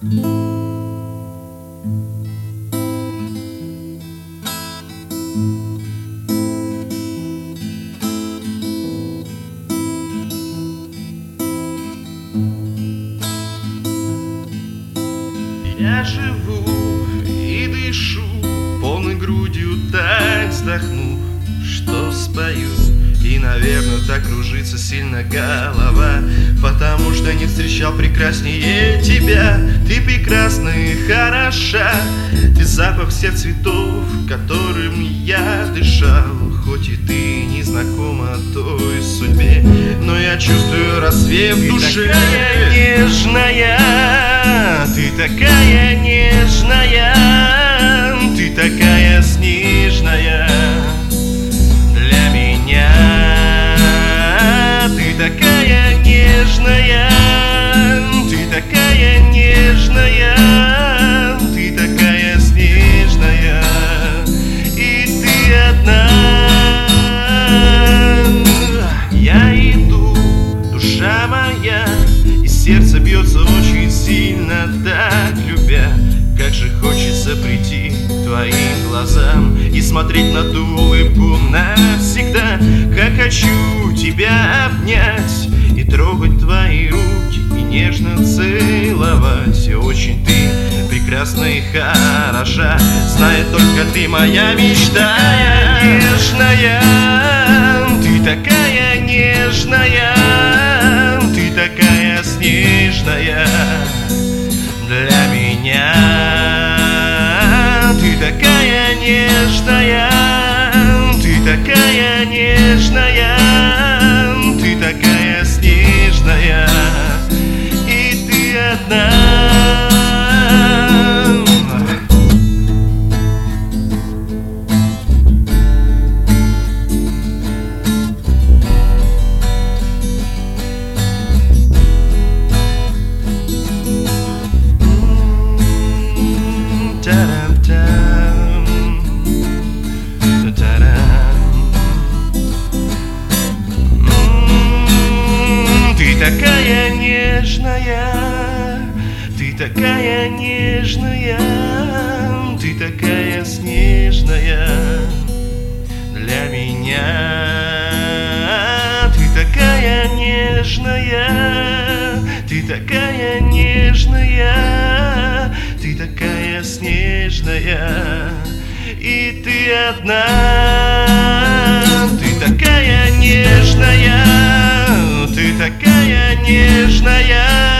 Я живу и дышу полной грудью, так вздохнув, что спою. И, наверное, так кружится сильно голова, потому что не встречал прекраснее тебя. Ты прекрасна и хороша, ты запах всех цветов, которым я дышал. Хоть и ты не знакома той судьбе, но я чувствую рассвет в душе. Ты такая нежная, ты такая нежная, ты такая снежная для меня. Ты такая нежная, ты такая нежная, ты такая снежная, и ты одна. Я иду, душа моя, и сердце бьется очень сильно, так любя. Как же хочется прийти к твоим глазам и смотреть на ту улыбку навсегда. Как хочу тебя обнять и трогать твои руки и нежно целовать. Очень ты прекрасна и хороша, знает только ты моя мечта. Нежная, ты такая нежная, ты такая снежная для меня. Ты такая нежная, ты такая нежная, ты такая снежная, и ты одна. Ты такая нежная, ты такая нежная, ты такая снежная для меня. Ты такая нежная, ты такая нежная, ты такая снежная, и ты одна. Ты такая нежная, ты такая нежная.